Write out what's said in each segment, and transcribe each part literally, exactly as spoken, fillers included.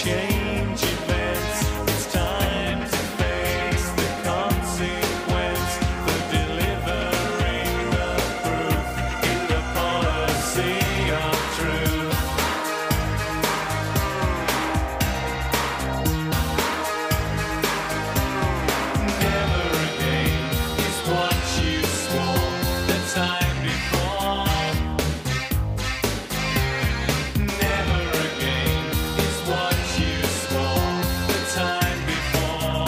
change events. It's time to face the consequence for delivering the proof in the policy of truth. Never again is what you swore the time before. Never again is what you swore the time before.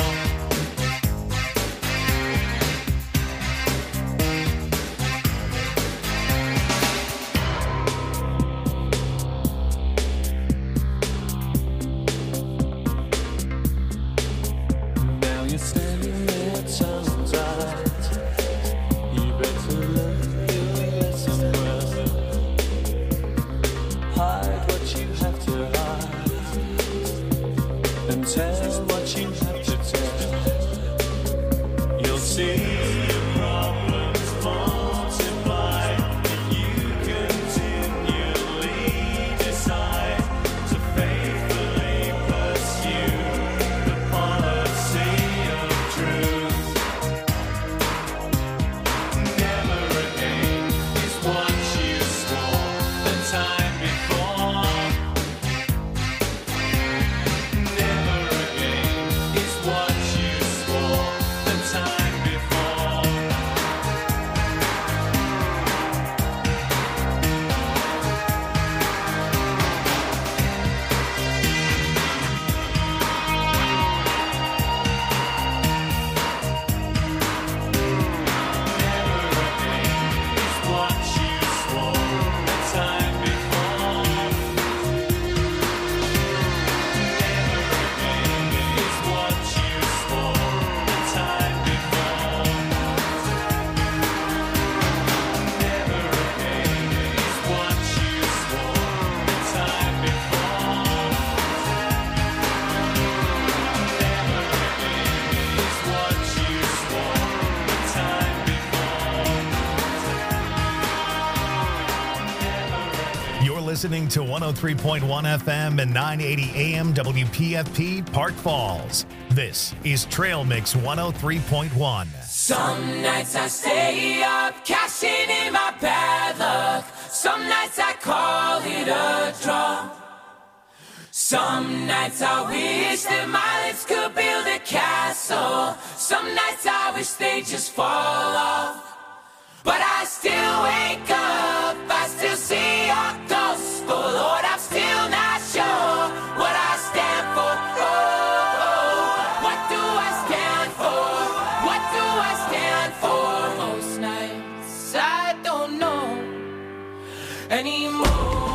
Now you're standing there tongue-tied. You better learn your lesson well. Hide what you have to hide and tell what you have to tell. You'll see your problems multiply if you continually decide to faithfully pursue the policy of truth. Never again is what you swore the time before. Never again is what you swore the time before. Never again is what you swore the time before. Never again is what you swore the time before. Never again is what you swore the time before. Never again is what you swore the time before. You're listening to one oh three point one F M and nine eighty A M W P F P Park Falls. This is Trail Mix one oh three point one. Some nights I stay up, cashing in my bad luck. Some nights I call it a draw. Some nights I wish that my lips could build a castle. Some nights I wish they just fall off. But I still wake up, I still see your ghost. Oh Lord, I'm still not sure what I stand for. Oh, oh, what do I stand for? What do I stand for? Most nights I don't know anymore.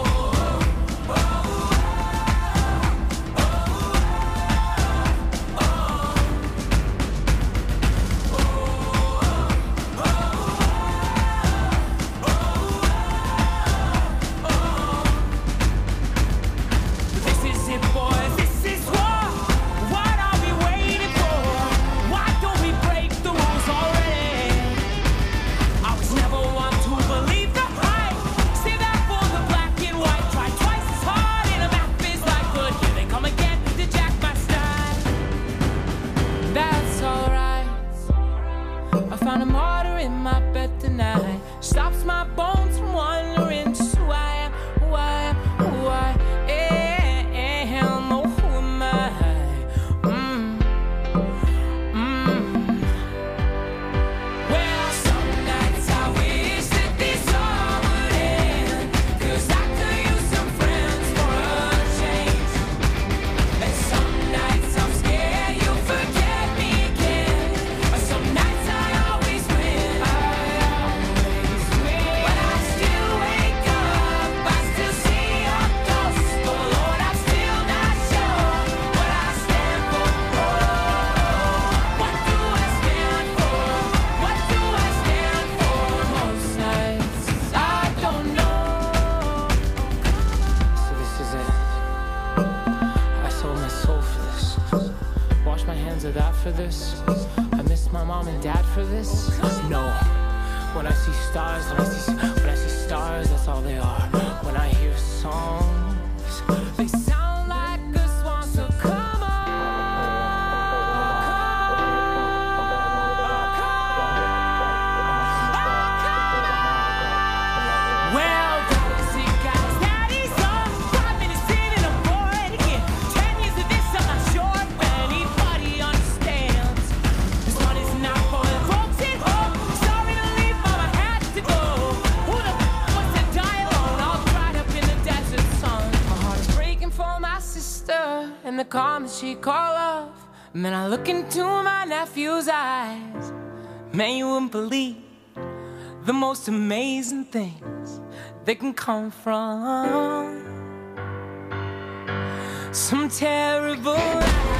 This is it, boys. This is war. What are we waiting for? Why don't we break the rules already? I was never one to believe the hype. Save that for the black and white. Try twice as hard and a math is like good. Here they come again to jack my style. That's alright. I found a martyr in my bed tonight. Stops my bones from wandering just who I am, who I am, who I am. Oh, who am I? Mm. Mm. Well, some nights I wish that this all would end, 'cause I could use some friends for a change. And some nights I'm scared you'll forget me again. Some nights I always win. I always win. But I still wake up, I still see your ghost. Oh Lord, I'm still not sure what I stand for. Oh, what do I stand for? What do I stand for? Most nights I don't know. So this is it. I sold my soul for this. Wash my hands of that for this. I miss my mom and dad for this. No. When I see stars, when I see when I see stars, that's all they are. When I hear songs, they sound like a swan sister in the calm that she call love. Man, I look into my nephew's eyes. Man, you wouldn't believe the most amazing things that can come from some terrible lies.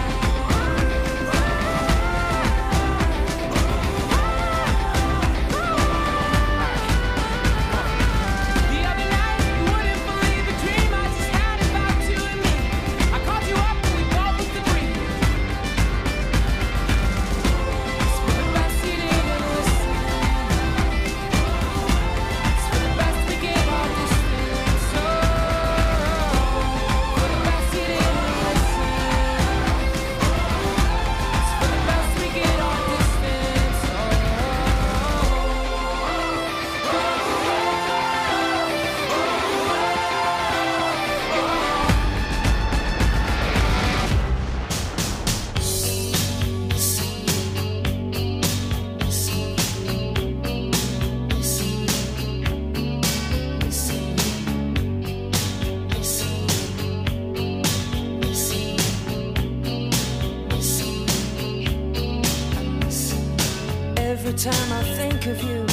Every time I think of you,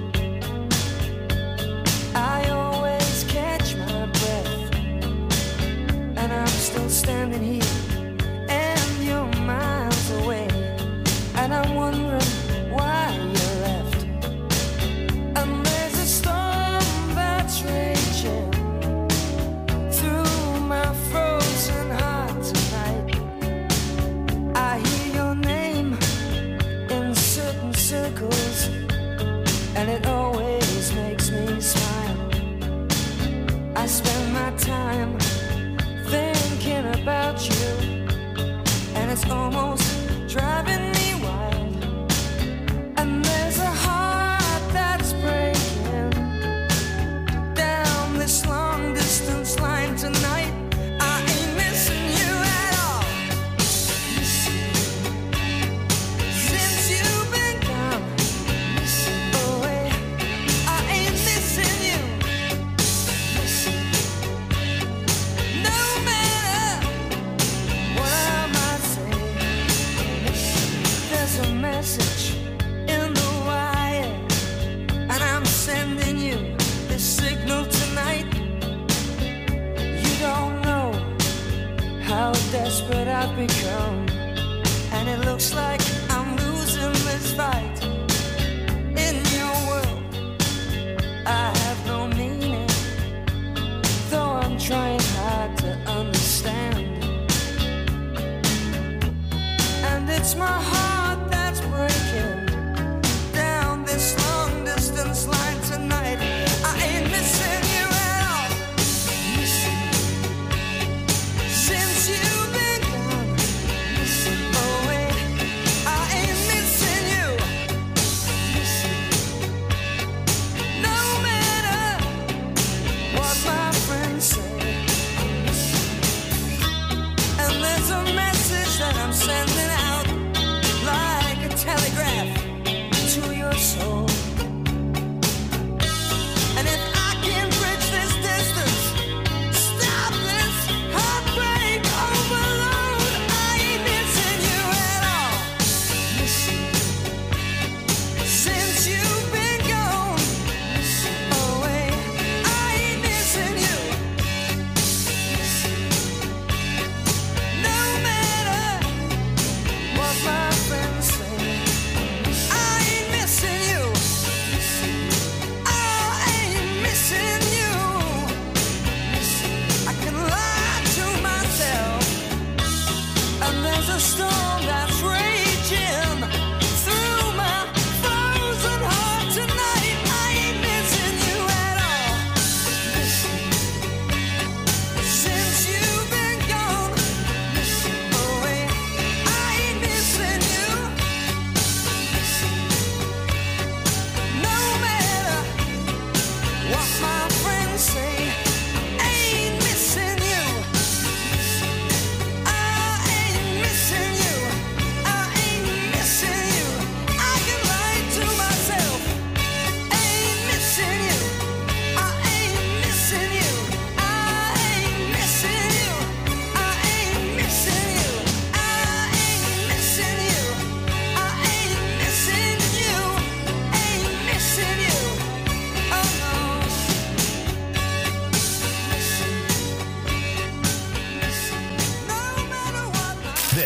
I always catch my breath. And I'm still standing here, and you're miles away. And I'm wondering why you left. And there's a storm that's raging through my frozen heart tonight. I hear your name in certain circles, and it always makes me smile. I spend my time thinking about you, and it's almost driving me wild. And there's a heart that's breaking down this long distance line tonight. I ain't missing you at all. Since you've been gone away, I ain't missing you. No matter what I might say, there's a message in the wire, and I'm sending you this signal tonight. You don't know how desperate I've become, and it looks like I'm losing this fight. In your world, I have no meaning, though I'm trying hard to understand. And it's my heart that's breaking down this long distance line tonight. I ain't missing you at all. Since you've been gone away, I ain't missing you. No matter what my friends say. And there's a message that I'm sending out.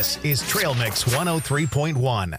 This is Trail Mix one oh three point one.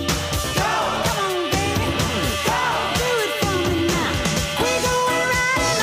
We're going right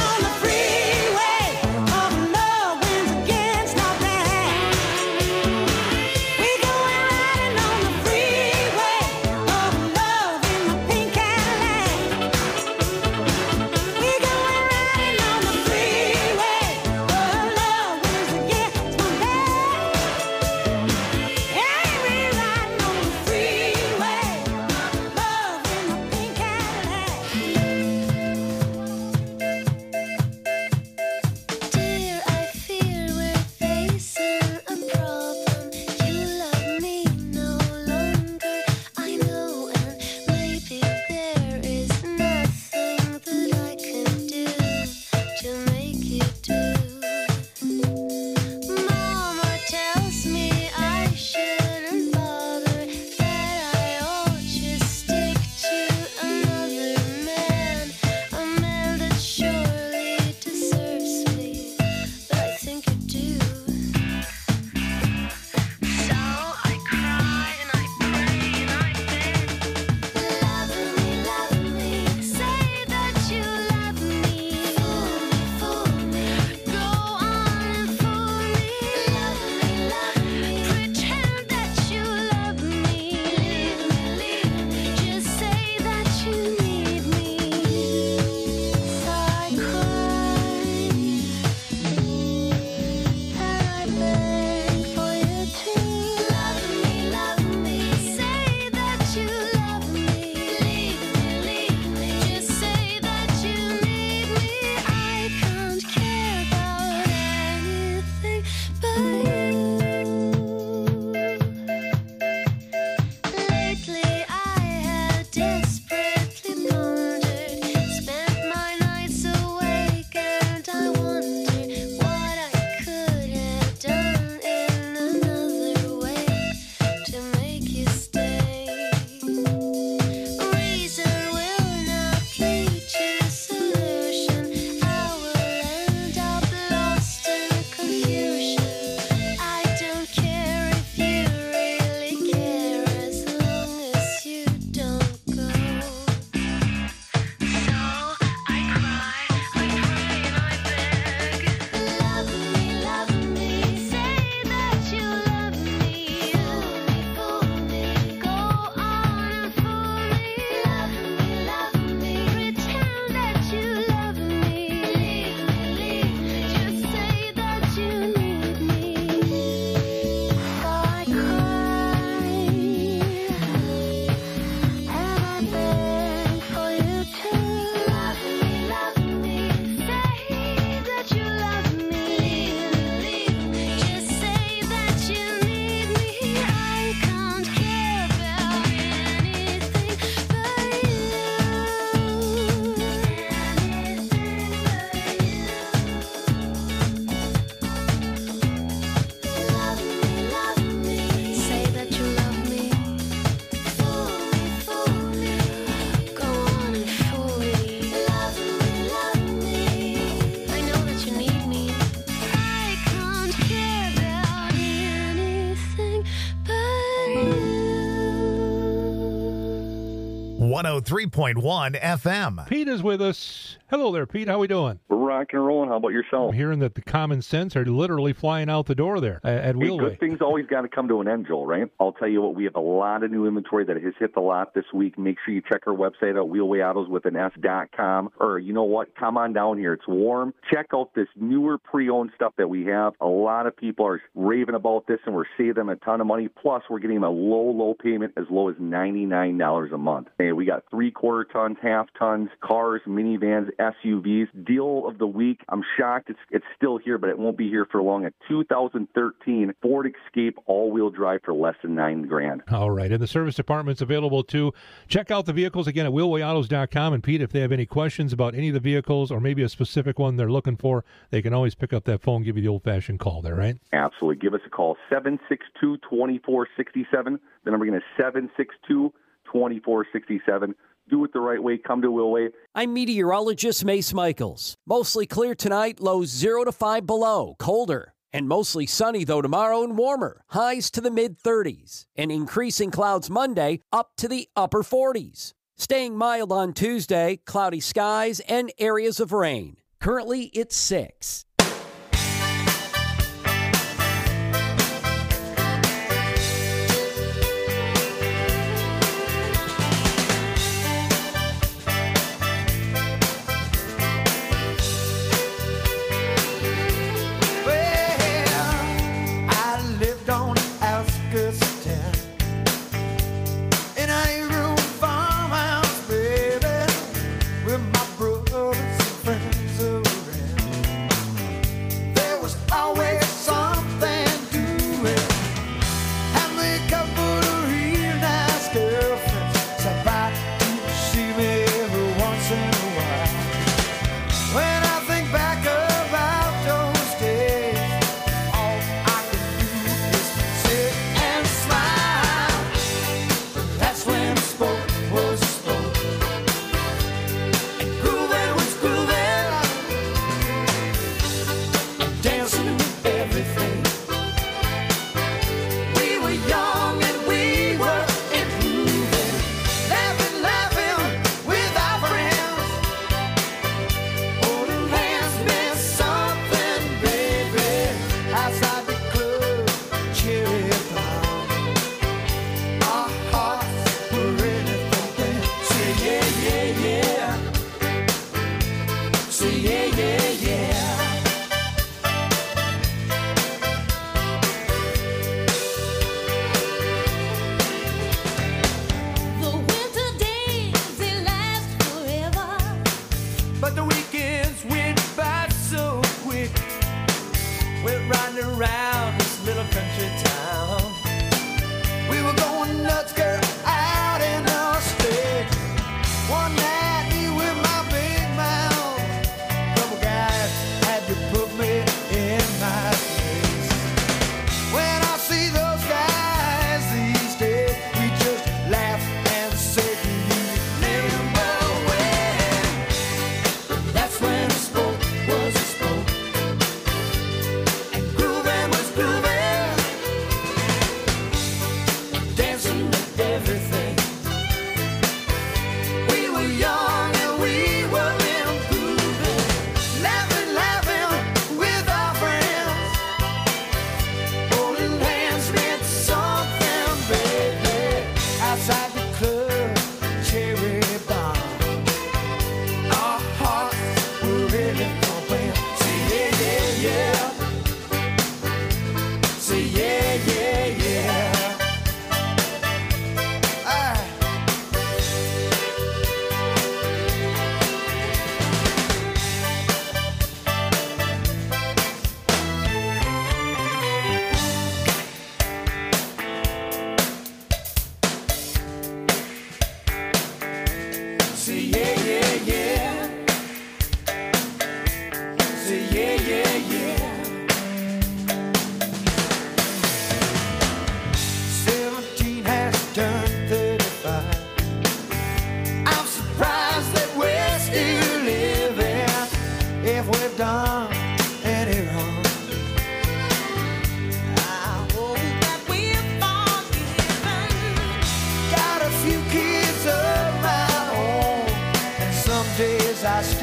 one oh three point one F M. Pete is with us. Hello there, Pete. How we doing? We're rocking and rolling. How about yourself? I'm hearing that the common sense are literally flying out the door there at, at Hey, Wheelway. good things always got to come to an end, Joel, right? I'll tell you what, we have a lot of new inventory that has hit the lot this week. Make sure you check our website at wheelway autos with an S dot com. Or, you know what, come on down here. It's warm. Check out this newer pre-owned stuff that we have. A lot of people are raving about this, and we're saving them a ton of money. Plus, we're getting them a low, low payment as low as ninety-nine dollars a month. Hey, we got three-quarter tons, half tons, cars, minivans, S U Vs. Deal of the week. I'm shocked it's it's still here, but it won't be here for long. A two thousand thirteen Ford Escape all-wheel drive for less than nine grand. All right, and the service department's available too. Check out the vehicles again at wheelway autos dot com. And Pete, if they have any questions about any of the vehicles or maybe a specific one they're looking for, they can always pick up that phone, give you the old-fashioned call there, right? Absolutely. Give us a call, seven six two, two four six seven. The number again is seven six two, two four six seven. Do it the right way. Come to Wheelway. I'm meteorologist Mace Michaels. Mostly clear tonight, lows zero to five below, colder. And mostly sunny, though, tomorrow and warmer. Highs to the mid-thirties. And increasing clouds Monday up to the upper forties. Staying mild on Tuesday, cloudy skies and areas of rain. Currently, it's six.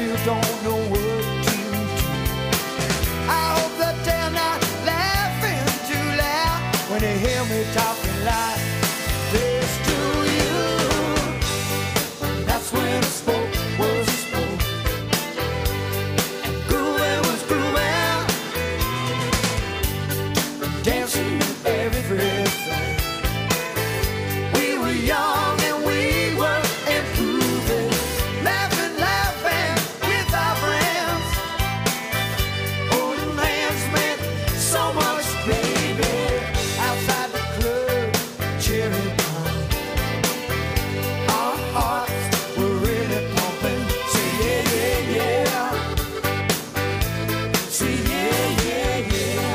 still don't know what to do. I hope that they're not laughing too loud when they hear me talking like this to you. That's when I spoke, was spoke. Grooving was grooving, dancing with everything. We were young and we were improving, laughing, laughing with our friends. Holding hands meant so much, baby. Outside the club, cheering on. Our hearts were really pumping. Say yeah, yeah, yeah. Say yeah, yeah, yeah.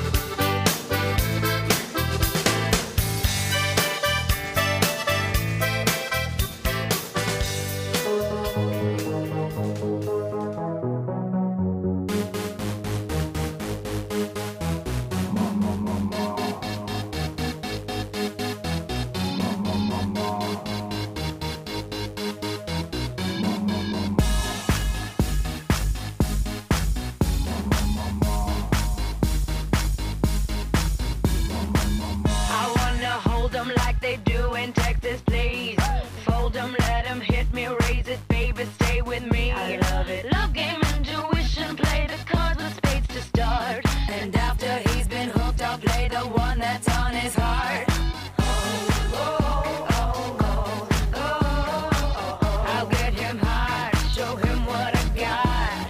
I wanna hold 'em like they do in Texas, please. Fold 'em, let 'em hit me, raise it, baby, stay with me. I love it. Love game, intuition, play the cards with spades to start. And after he's been hooked, I'll play the one that's on his heart. I'll get him hard, show him what I got.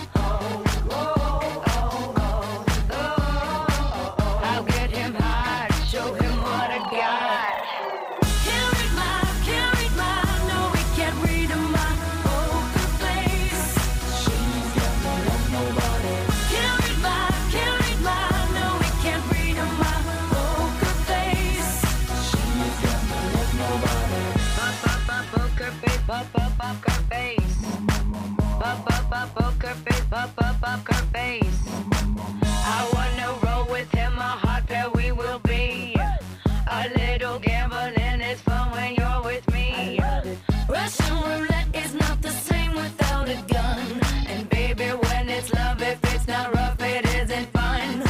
I'll get him hard, show him what I got. Can't read my, can't read my, no, we can't read my poker face. She's got no love, nobody. Can't read my, can't read my, no, we can't read my poker face. She's got no love, nobody. Pop, pop, pop, poker face, pop, pop, poker face. Pop, pop, pop, poker face, pop, pop, poker face. I wanna roll with him, a hot pair we will be. A little gambling is fun when you're with me. Russian roulette is not the same without a gun. And baby, when it's love, if it's not rough, it isn't fun.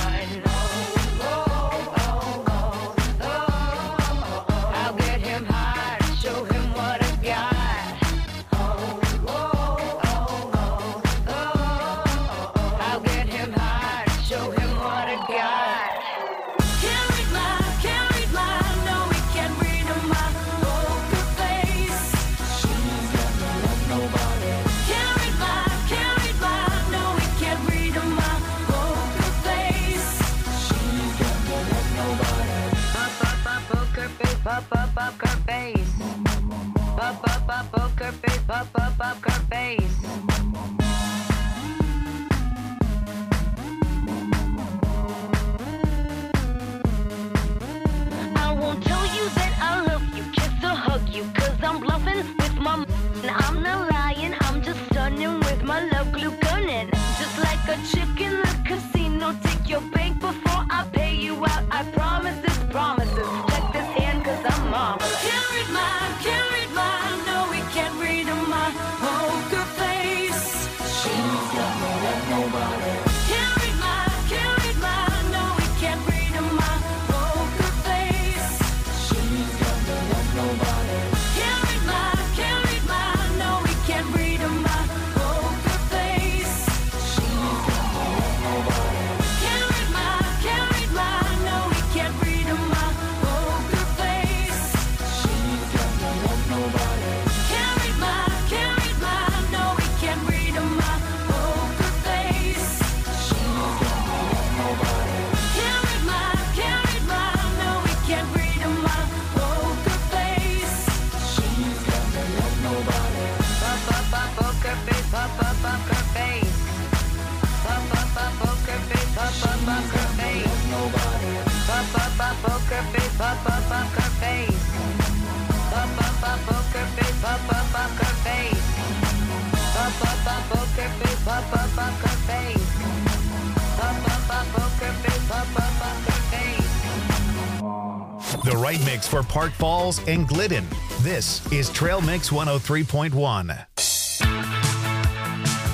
I'll get him hard, show him what I got. I'll get him hard, show him what I got. Can't read my, can't read my, no, we can't read my poker face. She's got no love, nobody. Can't read my, can't read my, no, we can't read my poker face. She's got no love, nobody. Pop, pop, pop, poker face, pop, pop, poker face. Pop, pop, pop, poker face, pop, pop, poker face. I won't tell you that I love you, kiss or hug you, cause I'm bluffing with my m- I'm not lying, I'm just stunning with my love glue gunning. Just like a chick in the casino, take your bank before I pay you out. I promise this, promises. Check this hand cause I'm marvelous. Can't read my, can't read my, no, we can't read my poker face. She's got no love, nobody. Can't read my, can't read my, no, we can't read my poker face. She's got no love, nobody. Can't read my, can't read my, no, we can't read my poker face. She's got no love, nobody. Can't read my, can't read my, no, we can't read my poker face. She's got no love, nobody. Can't read my, can't read my, no, we can't read my poker face. She's got no love, nobody. Can't read my, can't read my, no, we can't read my poker face. She's got no love, nobody. Pop, pop, pop, poker face, pop, pop, poker face. Pop, pop, pop, poker face, pop, pop, poker face. Nobody. Pop, pop, pop, poker face, pop, pop, poker face. Pop, pop, pop, poker face, pop, pop, poker face. Pop, pop, pop, poker face, pop, pop, poker face. Pop, pop, pop, poker face, pop, pop, poker face. The right mix for Park Falls and Glidden. This is Trail Mix one oh three point one.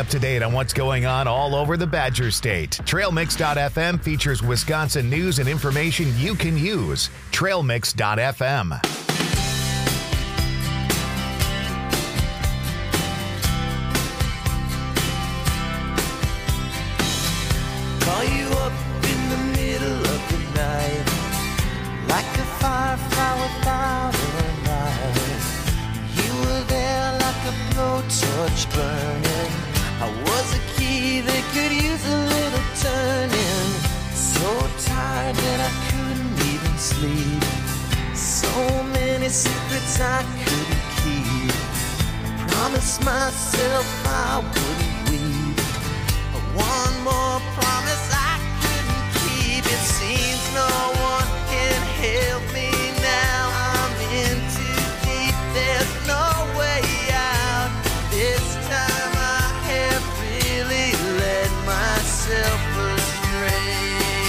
to date on what's going on all over the Badger State. Trail Mix dot f m features Wisconsin news and information you can use. Trail Mix dot f m. Call you up in the middle of the night, like a firefly without a light. You were there like a blowtorch burning. I was a key that could use a little turning. So tired that I couldn't even sleep. So many secrets I couldn't keep. I promised myself I wouldn't weep. One more promise I couldn't keep. It seems no one can help me now. I'm in too deep. There's no way out. This time I have really led myself astray.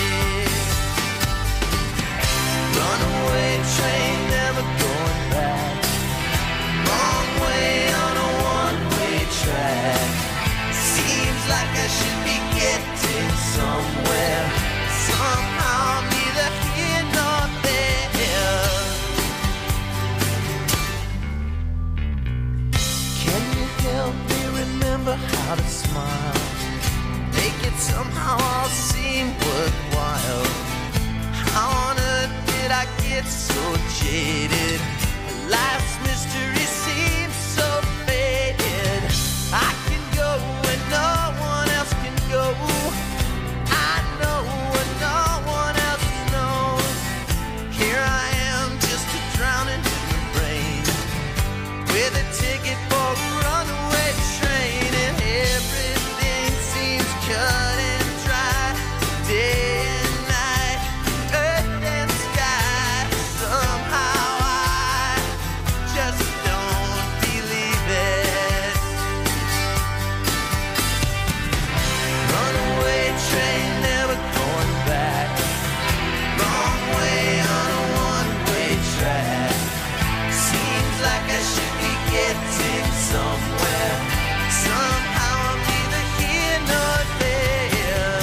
Runaway train, never going back. Wrong way on a one-way track. Seems like I should be getting somewhere. Somehow I'm neither here nor there. Can you help me remember how to smile? Make it somehow all seem worthwhile. How on earth did I get so jaded? Life's mystery seems so faded. I can go where no one else can go. I know what no one else knows. Here I am, just a drowning in the rain, with a ticket for a runaway train, and everything seems cut and dry. Day and night, earth and sky. Somehow I just don't believe it. Runaway train, never going back. Wrong way on a one-way track. Seems like I should be getting somewhere. Somehow I'm neither here nor there.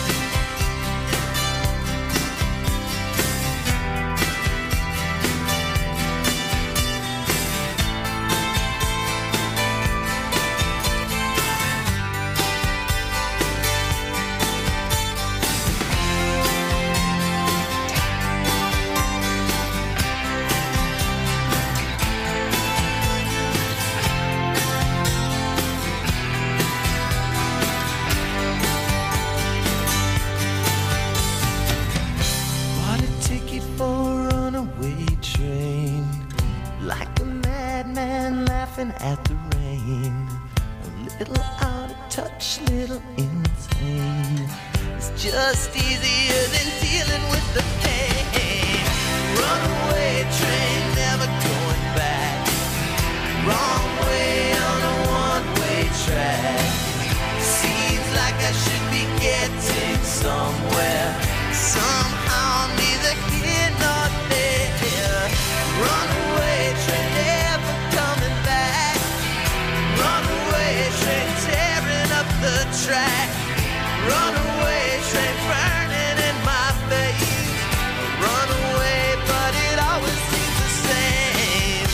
Bought a ticket for a runaway train, like a madman laughing at the rain. A little out of touch, little insane. It's just easier than dealing with the pain. Runaway train, never going back. Wrong way on a one-way track. Seems like I should be getting somewhere. Somehow I'm neither here nor there. Runaway train, never coming back. Runaway train, tearing up the track. Runaway train, burning in my face. Runaway, but it always seems the same.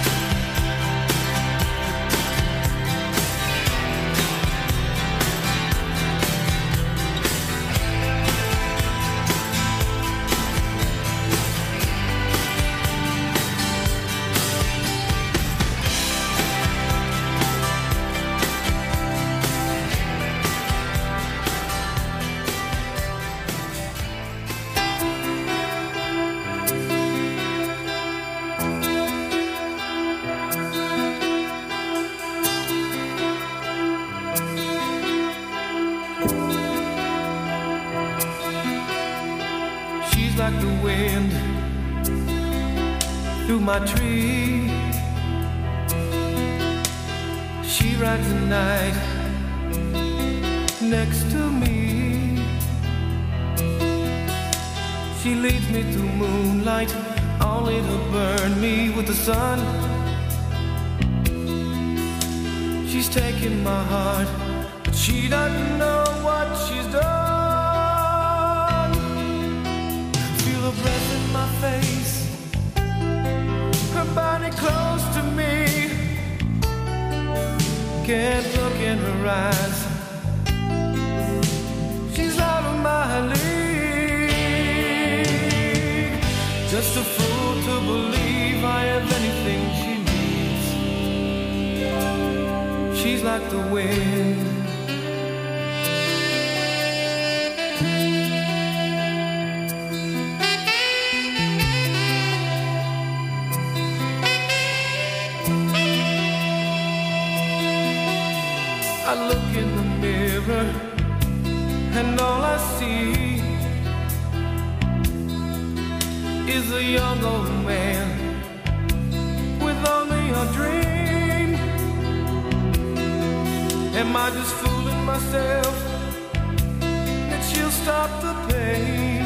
She's like the wind through my tree. She rides the night next to me. She leads me through moonlight, only to burn me with the sun. She's taking my heart She doesn't know what she's done. Feel her breath in my face, her body close to me. Can't look in her eyes, she's out of my league. Just a fool to believe I have anything she needs. She's like the wind. I look in the mirror and all I see is a young old man with only a dream. Am I just fooling myself that she'll stop the pain?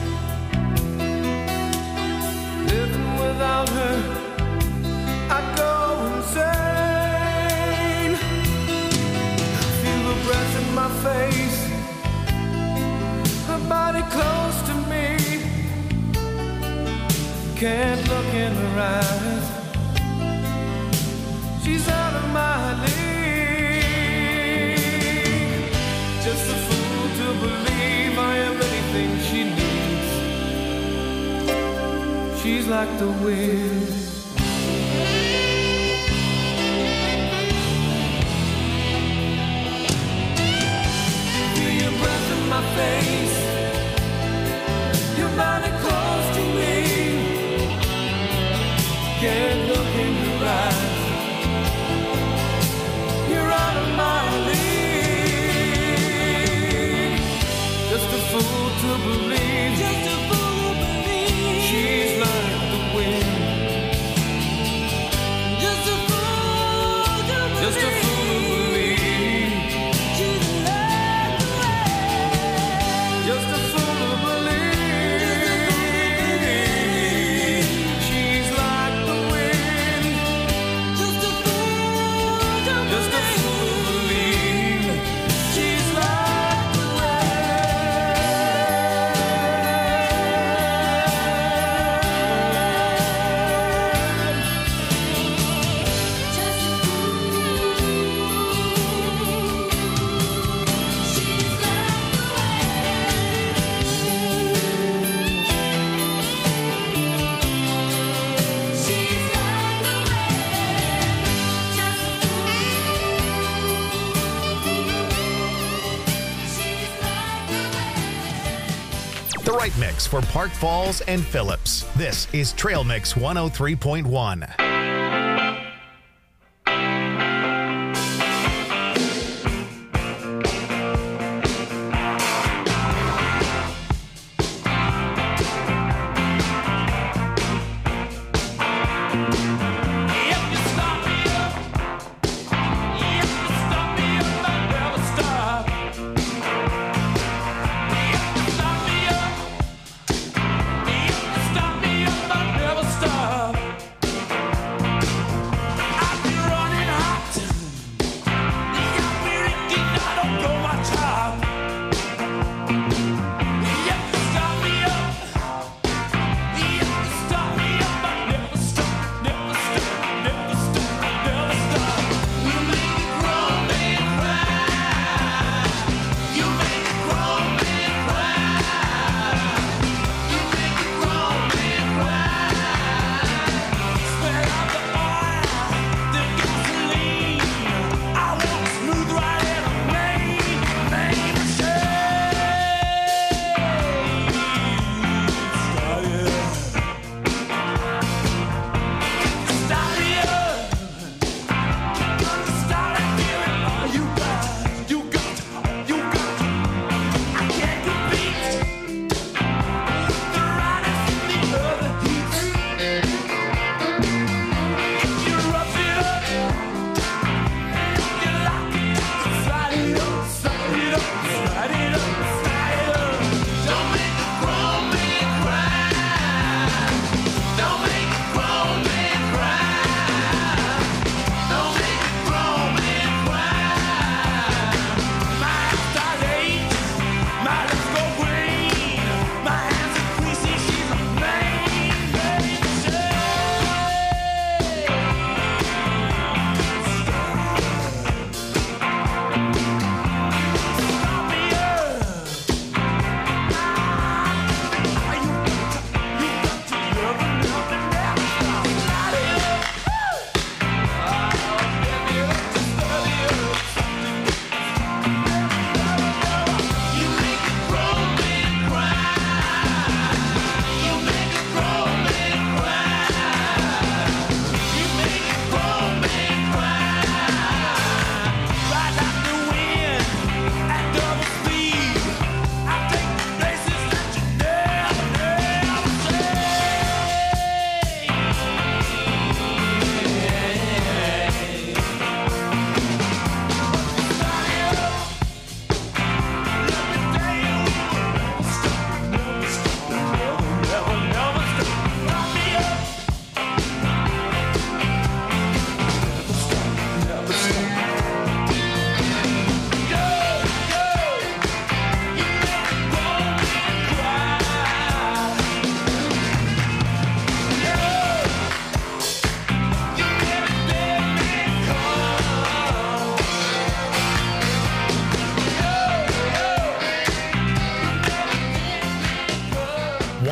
Living without her, I go insane. Feel the breath in my face, her body close to me. Can't look in her eyes, she's out of my league. Just a fool to believe I am anything she needs. She's like the wind. Feel your breath in my face, your body close to me. Can't look in your eyes, you're out of my league. Just a fool to believe, just a fool to believe she's like the wind. Just a fool to believe, just a fool to believe she's like the wind. Just a fool to believe she's like the wind. Just a fool to just a fool to believe she's like the The right mix for Park Falls and Phillips. This is Trail Mix one oh three point one. Stop me up, I'll never stop.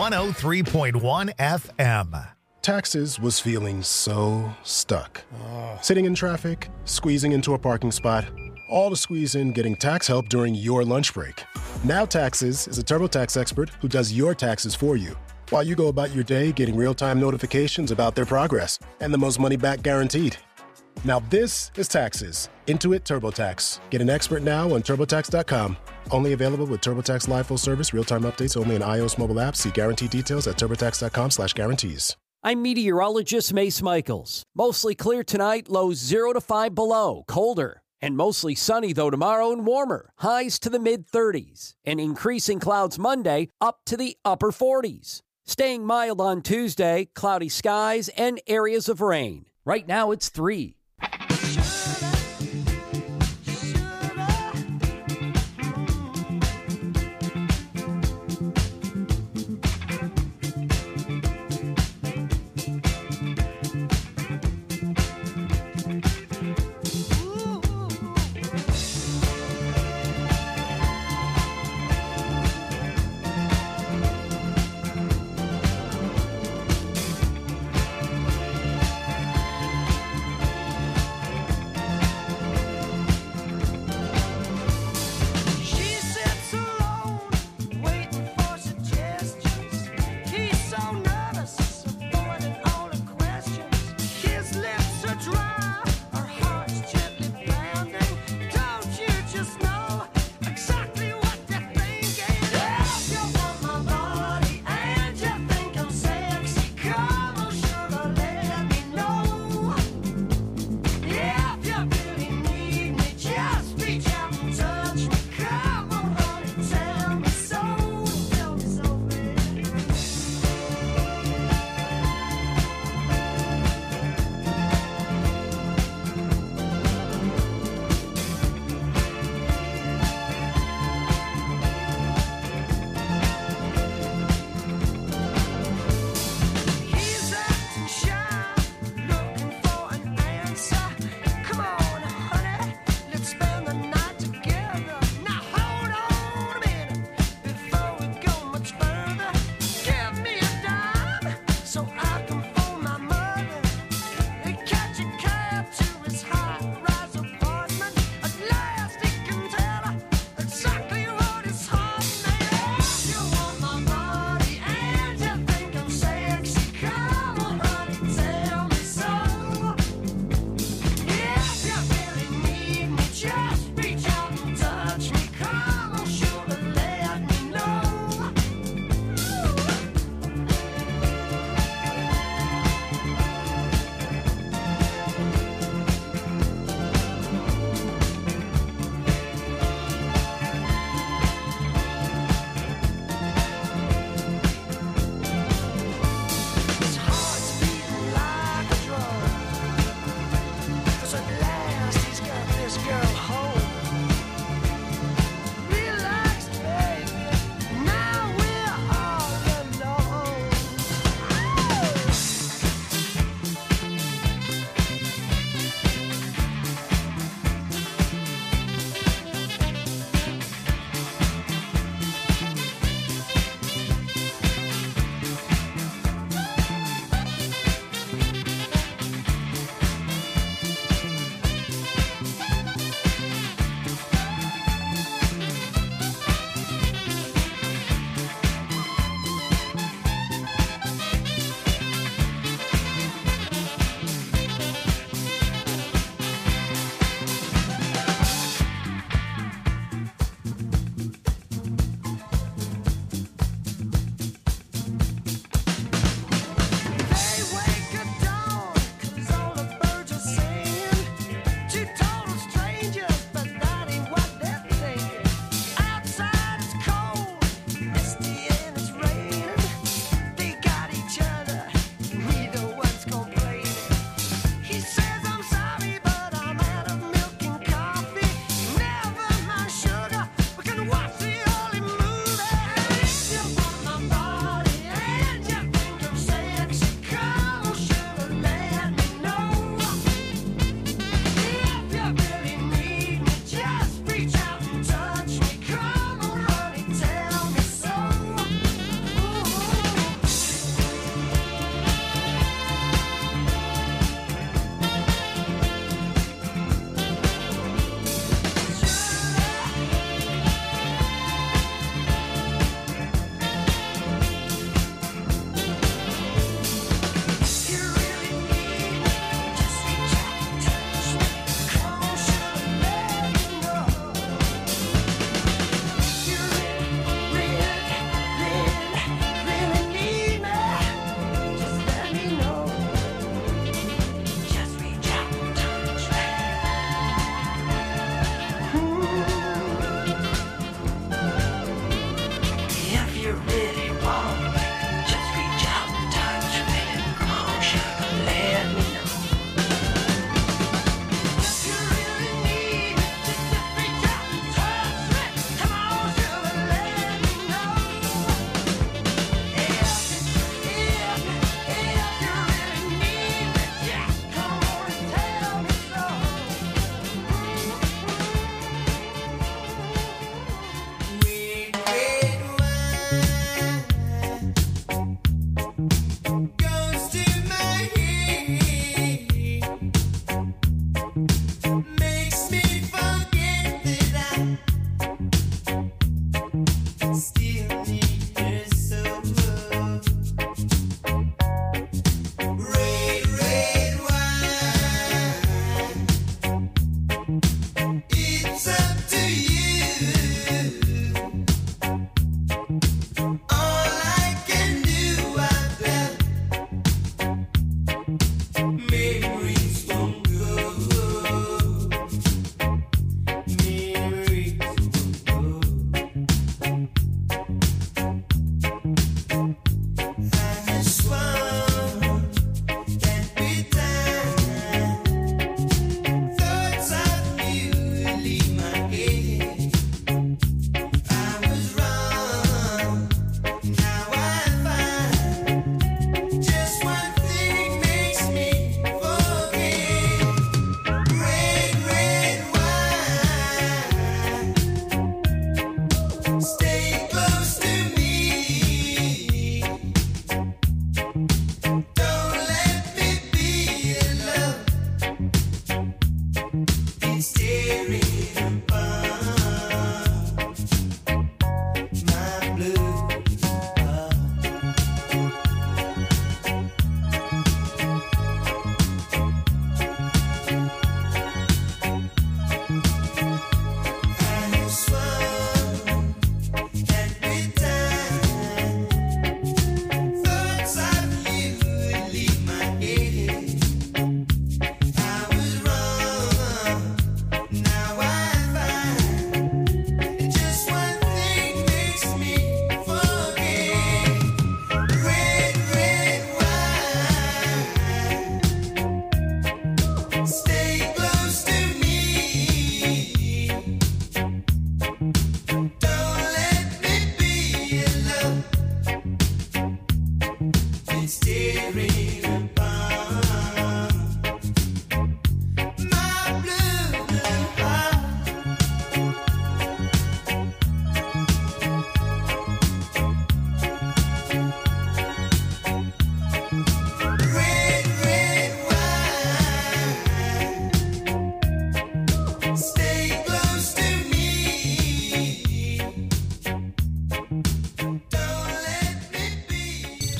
one oh three point one F M. Taxes was feeling so stuck. Sitting in traffic, squeezing into a parking spot, all to squeeze in getting tax help during your lunch break. Now Taxes is a TurboTax expert who does your taxes for you, while you go about your day getting real-time notifications about their progress and the most money back guaranteed. Now this is Taxes. Intuit TurboTax. Get an expert now on TurboTax dot com. Only available with TurboTax Live Full Service, real-time updates only in iOS mobile apps. See guarantee details at TurboTax dot com slash guarantees. I'm meteorologist Mace Michaels. Mostly clear tonight, lows zero to five below, colder. And mostly sunny, though, tomorrow and warmer. Highs to the mid-thirties. And increasing clouds Monday up to the upper forties. Staying mild on Tuesday, cloudy skies and areas of rain. Right now it's three.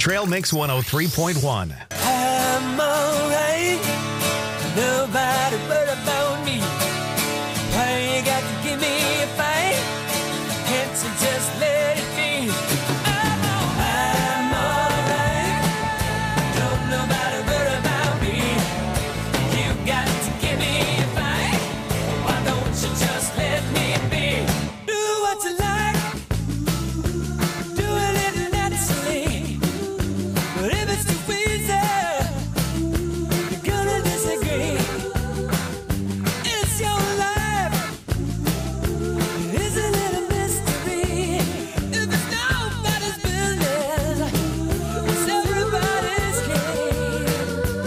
Trail Mix one oh three point one. I'm alright. Nobody but about me. Why you got to give me a fight? Can't you just let it be? I'm alright. I'm alright. Don't nobody worry about me. You got to give me a fight. Why don't you just let me be? Do what you like. Do it naturally. But if it's too easy, you're gonna disagree. It's your life. Isn't it a mystery? If it's nobody's business, it's everybody's game.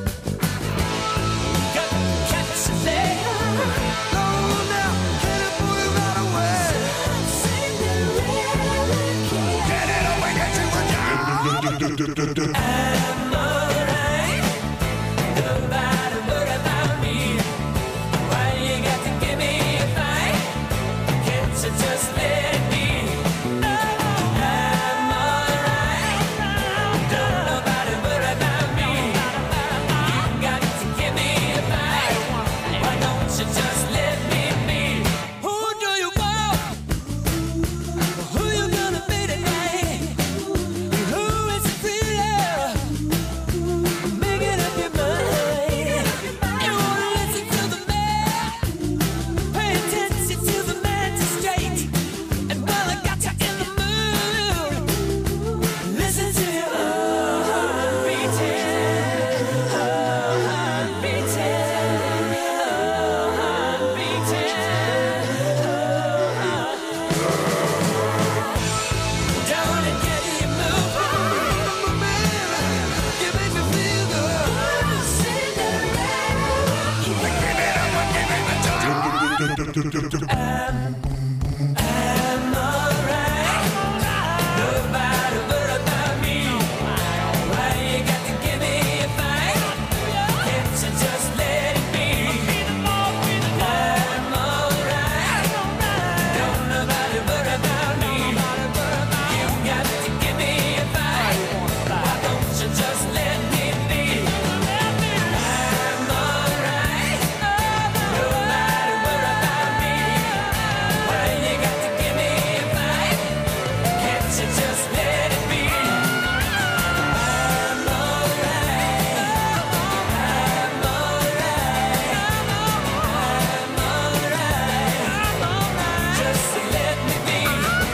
Got to catch a leg. Go now, get it, put it right away. Get it away, get you a job. I'm alright. Nobody worry about me. Why you got to give me a fight? Can't you just let it be? I'm alright. Don't nobody worry about me. You got to give me a fight. Why don't you just let me be? Who do you want? Who you gonna be tonight? Who is it really? Making up your mind. You wanna listen to the man? Pay attention to the magistrate. And while I got you in the mood, listen to your heart beating, heart beating, heart beating. Don't it get you moving? You make me feel good. I'm, I'm alright. Nobody worry about me. Why you got to give me a fight? Can't you just let it be? I'm alright. Don't nobody worry about me. You got to give me a fight. Why don't you just let me be? I'm alright. Nobody worry about me. Why you got to give me a fight? Can't you just let it be? I'm alright. I'm alright. I'm alright. Just let me be.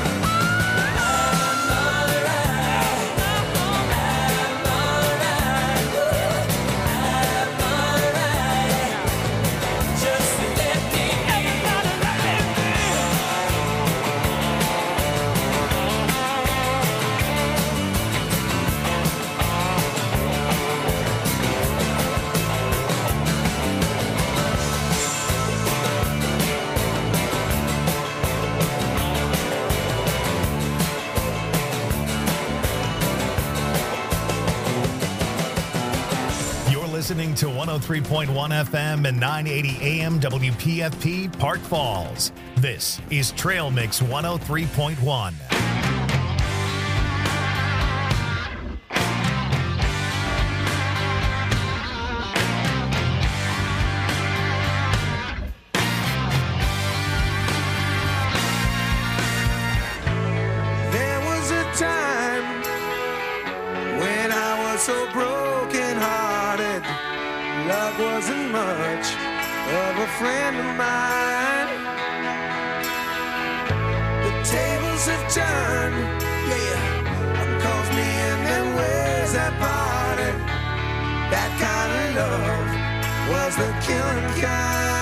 I'm alright. I'm alright. I'm alright. Just let me be. You're listening to one oh three point one F M and nine eighty A M W P F P Park Falls. This is Trail Mix one oh three point one. There was a time when I was so broken hearted. Love wasn't much of a friend of mine. The tables have turned, yeah. One calls me and then ways that parted. That kind of love was the killing kind.